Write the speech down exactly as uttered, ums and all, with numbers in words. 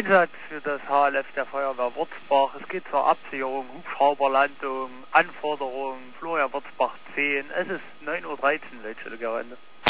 Einsatz für das H L F der Feuerwehr Wurzbach. Es geht zur Absicherung, Hubschrauberlandung, Anforderungen, Florian Wurzbach zehn. Es ist neun Uhr dreizehn, Leitstelle Gerende.